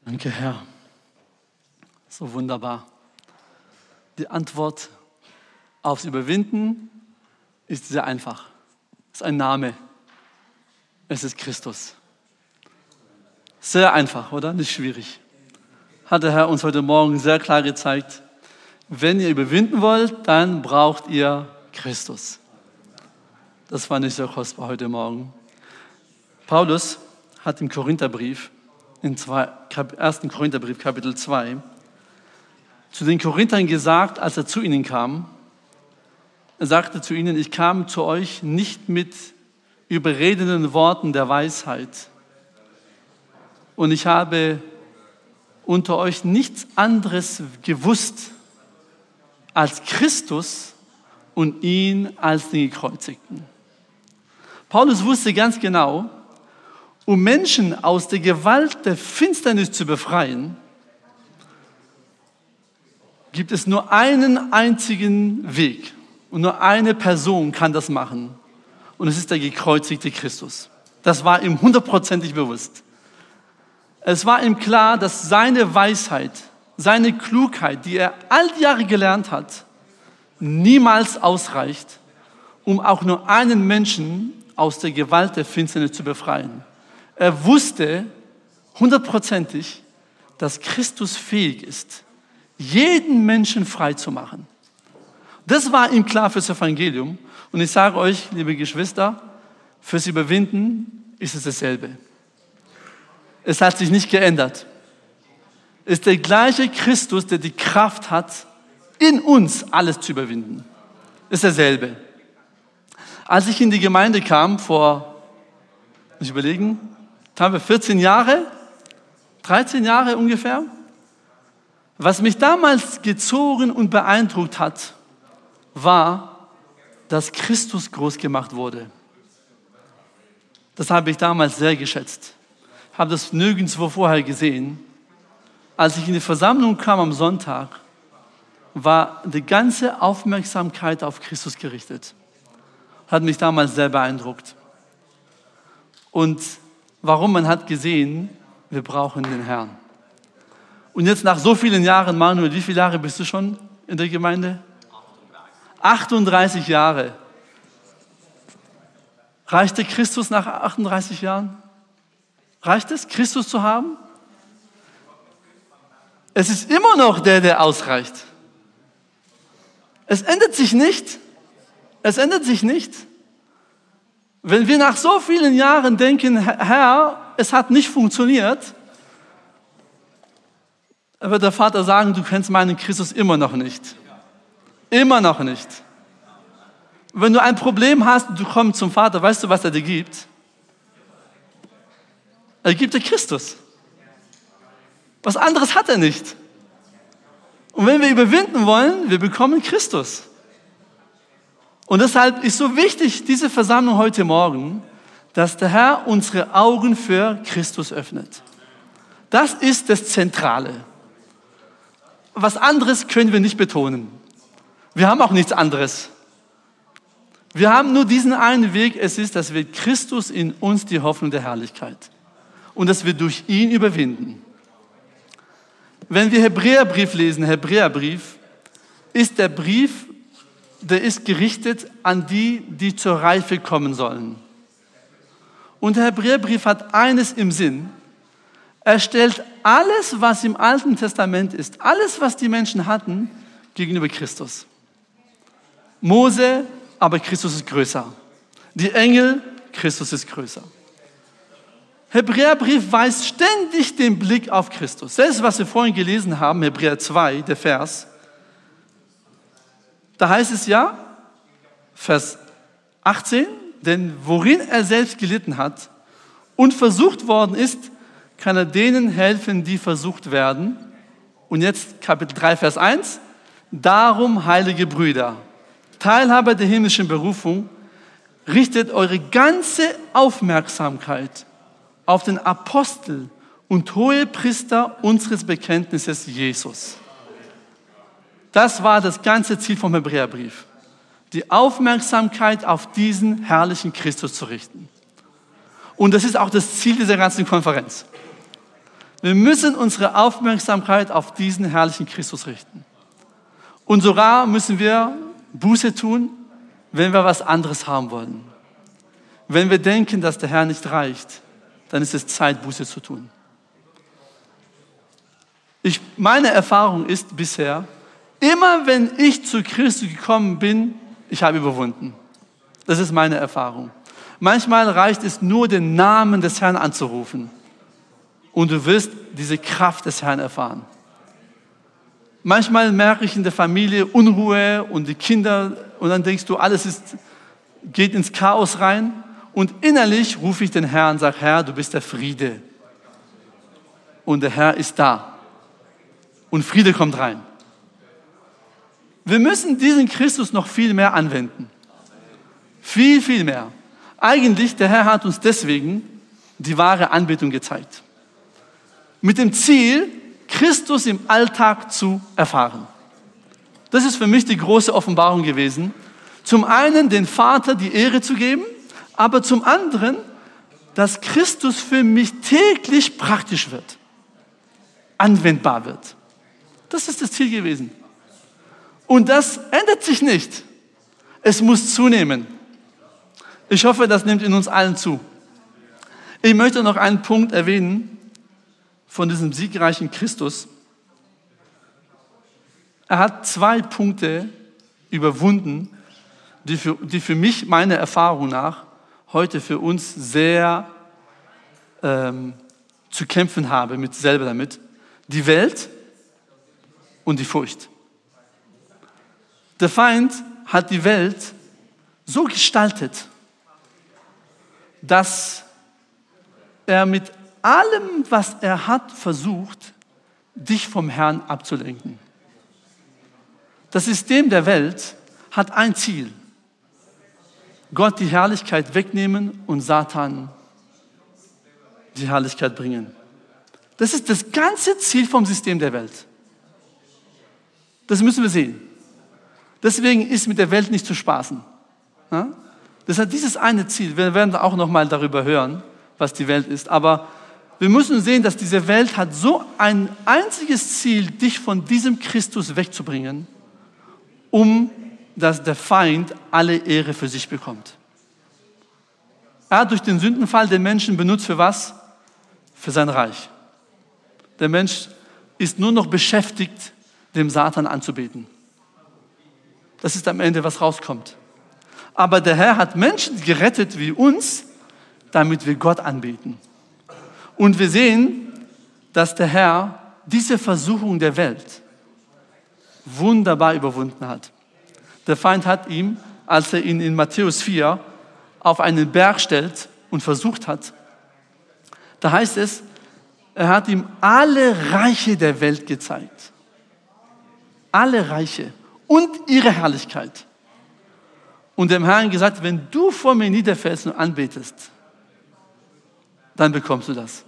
Danke, Herr. So wunderbar. Die Antwort aufs Überwinden ist sehr einfach. Es ist ein Name. Es ist Christus. Sehr einfach, oder? Nicht schwierig. Hat der Herr uns heute Morgen sehr klar gezeigt. Wenn ihr überwinden wollt, dann braucht ihr Christus. Das war nicht so kostbar heute Morgen. Paulus hat im Korintherbrief, im 1. Korintherbrief, Kapitel 2, zu den Korinthern gesagt, als er zu ihnen kam, er sagte zu ihnen, ich kam zu euch nicht mit überredenden Worten der Weisheit und ich habe unter euch nichts anderes gewusst als Christus und ihn als den Gekreuzigten. Paulus wusste ganz genau, um Menschen aus der Gewalt der Finsternis zu befreien, gibt es nur einen einzigen Weg und nur eine Person kann das machen und es ist der gekreuzigte Christus. Das war ihm 100% bewusst. Es war ihm klar, dass seine Weisheit, seine Klugheit, die er all die Jahre gelernt hat, niemals ausreicht, um auch nur einen Menschen aus der Gewalt der Finsternis zu befreien. Er wusste 100%, dass Christus fähig ist, jeden Menschen frei zu machen. Das war ihm klar fürs Evangelium. Und ich sage euch, liebe Geschwister, fürs Überwinden ist es dasselbe. Es hat sich nicht geändert. Es ist der gleiche Christus, der die Kraft hat, in uns alles zu überwinden. Es ist derselbe. Als ich in die Gemeinde kam, muss ich überlegen, haben wir 14 Jahre, 13 Jahre ungefähr. Was mich damals gezogen und beeindruckt hat, war, dass Christus groß gemacht wurde. Das habe ich damals sehr geschätzt. Habe das nirgendwo vorher gesehen. Als ich in die Versammlung kam am Sonntag, war die ganze Aufmerksamkeit auf Christus gerichtet. Hat mich damals sehr beeindruckt. Und warum? Man hat gesehen, wir brauchen den Herrn. Und jetzt nach so vielen Jahren, Manuel, wie viele Jahre bist du schon in der Gemeinde? 38 Jahre. Reichte Christus nach 38 Jahren? Reicht es, Christus zu haben? Es ist immer noch der ausreicht. Es ändert sich nicht. Es ändert sich nicht. Wenn wir nach so vielen Jahren denken, Herr, es hat nicht funktioniert, dann wird der Vater sagen, du kennst meinen Christus immer noch nicht. Immer noch nicht. Wenn du ein Problem hast und du kommst zum Vater, weißt du, was er dir gibt? Er gibt dir Christus. Was anderes hat er nicht. Und wenn wir überwinden wollen, wir bekommen Christus. Und deshalb ist so wichtig, diese Versammlung heute Morgen, dass der Herr unsere Augen für Christus öffnet. Das ist das Zentrale. Was anderes können wir nicht betonen. Wir haben auch nichts anderes. Wir haben nur diesen einen Weg, es ist, dass wir Christus in uns die Hoffnung der Herrlichkeit und dass wir durch ihn überwinden. Wenn wir Hebräerbrief lesen, Hebräerbrief ist der Brief, der ist gerichtet an die, die zur Reife kommen sollen. Und der Hebräerbrief hat eines im Sinn. Er stellt alles, was im Alten Testament ist, alles, was die Menschen hatten, gegenüber Christus. Mose, aber Christus ist größer. Die Engel, Christus ist größer. Hebräerbrief weist ständig den Blick auf Christus. Selbst was wir vorhin gelesen haben, Hebräer 2, der Vers, da heißt es ja, Vers 18, denn worin er selbst gelitten hat und versucht worden ist, kann er denen helfen, die versucht werden. Und jetzt Kapitel 3, Vers 1. Darum, heilige Brüder, Teilhaber der himmlischen Berufung, richtet eure ganze Aufmerksamkeit auf den Apostel und Hohepriester unseres Bekenntnisses Jesus. Das war das ganze Ziel vom Hebräerbrief. Die Aufmerksamkeit auf diesen herrlichen Christus zu richten. Und das ist auch das Ziel dieser ganzen Konferenz. Wir müssen unsere Aufmerksamkeit auf diesen herrlichen Christus richten. Und sogar müssen wir Buße tun, wenn wir was anderes haben wollen. Wenn wir denken, dass der Herr nicht reicht, dann ist es Zeit, Buße zu tun. Meine Erfahrung ist bisher, immer wenn ich zu Christus gekommen bin, ich habe überwunden. Das ist meine Erfahrung. Manchmal reicht es nur, den Namen des Herrn anzurufen. Und du wirst diese Kraft des Herrn erfahren. Manchmal merke ich in der Familie Unruhe und die Kinder, und dann denkst du, alles geht ins Chaos rein. Und innerlich rufe ich den Herrn und sage, Herr, du bist der Friede. Und der Herr ist da. Und Friede kommt rein. Wir müssen diesen Christus noch viel mehr anwenden. Viel, viel mehr. Eigentlich, der Herr hat uns deswegen die wahre Anbetung gezeigt. Mit dem Ziel, Christus im Alltag zu erfahren. Das ist für mich die große Offenbarung gewesen. Zum einen den Vater die Ehre zu geben, aber zum anderen, dass Christus für mich täglich praktisch wird, anwendbar wird. Das ist das Ziel gewesen. Und das ändert sich nicht. Es muss zunehmen. Ich hoffe, das nimmt in uns allen zu. Ich möchte noch einen Punkt erwähnen von diesem siegreichen Christus. Er hat 2 Punkte überwunden, die für mich, meiner Erfahrung nach, heute für uns sehr zu kämpfen haben, selber damit. Die Welt und die Furcht. Der Feind hat die Welt so gestaltet, dass er mit allem, was er hat, versucht, dich vom Herrn abzulenken. Das System der Welt hat ein Ziel: Gott die Herrlichkeit wegnehmen und Satan die Herrlichkeit bringen. Das ist das ganze Ziel vom System der Welt. Das müssen wir sehen. Deswegen ist mit der Welt nicht zu spaßen. Ja? Das hat dieses eine Ziel. Wir werden auch noch mal darüber hören, was die Welt ist. Aber wir müssen sehen, dass diese Welt hat so ein einziges Ziel, dich von diesem Christus wegzubringen, dass der Feind alle Ehre für sich bekommt. Er hat durch den Sündenfall den Menschen benutzt für was? Für sein Reich. Der Mensch ist nur noch beschäftigt, dem Satan anzubeten. Das ist am Ende, was rauskommt. Aber der Herr hat Menschen gerettet wie uns, damit wir Gott anbeten. Und wir sehen, dass der Herr diese Versuchung der Welt wunderbar überwunden hat. Der Feind hat ihm, als er ihn in Matthäus 4 auf einen Berg stellt und versucht hat, da heißt es, er hat ihm alle Reiche der Welt gezeigt. Alle Reiche und ihre Herrlichkeit. Und dem Herrn gesagt, wenn du vor mir niederfällst und anbetest, dann bekommst du das.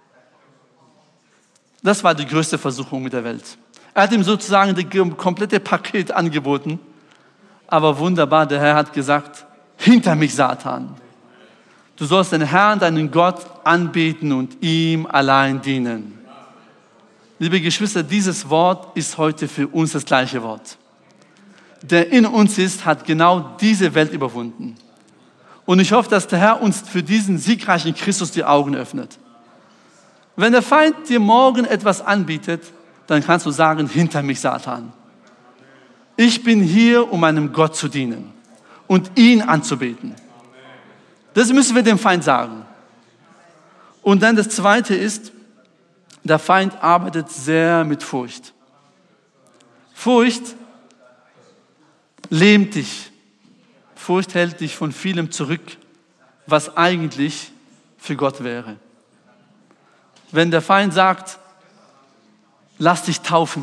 Das war die größte Versuchung mit der Welt. Er hat ihm sozusagen das komplette Paket angeboten. Aber wunderbar, der Herr hat gesagt, hinter mich Satan. Du sollst den Herrn, deinen Gott, anbeten und ihm allein dienen. Liebe Geschwister, dieses Wort ist heute für uns das gleiche Wort. Der in uns ist, hat genau diese Welt überwunden. Und ich hoffe, dass der Herr uns für diesen siegreichen Christus die Augen öffnet. Wenn der Feind dir morgen etwas anbietet, dann kannst du sagen, hinter mich Satan. Ich bin hier, um meinem Gott zu dienen und ihn anzubeten. Das müssen wir dem Feind sagen. Und dann das Zweite ist, der Feind arbeitet sehr mit Furcht. Furcht lähmt dich. Furcht hält dich von vielem zurück, was eigentlich für Gott wäre. Wenn der Feind sagt, lass dich taufen,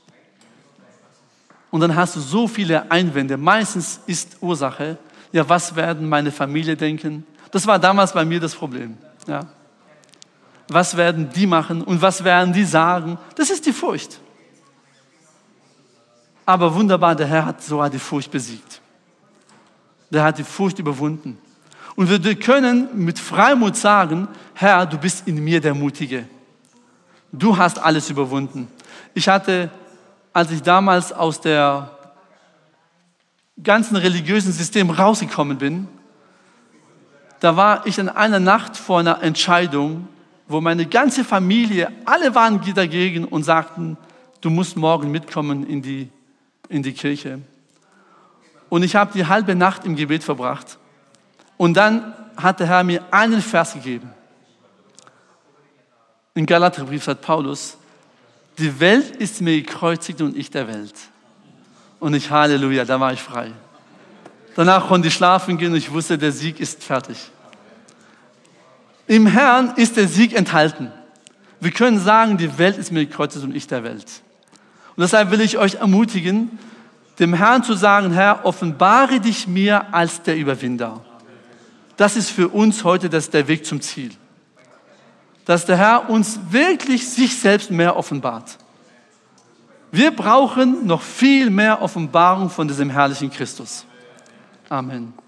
und dann hast du so viele Einwände. Meistens ist Ursache, ja, was werden meine Familie denken? Das war damals bei mir das Problem. Ja. Was werden die machen und was werden die sagen? Das ist die Furcht. Aber wunderbar, der Herr hat sogar die Furcht besiegt. Der hat die Furcht überwunden. Und wir können mit Freimut sagen, Herr, du bist in mir der Mutige. Du hast alles überwunden. Ich hatte, als ich damals aus der ganzen religiösen System rausgekommen bin, da war ich in einer Nacht vor einer Entscheidung, wo meine ganze Familie, alle waren dagegen und sagten, du musst morgen mitkommen in die Kirche. Und ich habe die halbe Nacht im Gebet verbracht. Und dann hat der Herr mir einen Vers gegeben. Im Galaterbrief sagt Paulus, die Welt ist mir gekreuzigt und ich der Welt. Und ich, Halleluja, da war ich frei. Danach konnte ich schlafen gehen und ich wusste, der Sieg ist fertig. Im Herrn ist der Sieg enthalten. Wir können sagen, die Welt ist mir gekreuzigt und ich der Welt. Und deshalb will ich euch ermutigen, dem Herrn zu sagen, Herr, offenbare dich mir als der Überwinder. Das ist für uns heute der Weg zum Ziel. Dass der Herr uns wirklich sich selbst mehr offenbart. Wir brauchen noch viel mehr Offenbarung von diesem herrlichen Christus. Amen.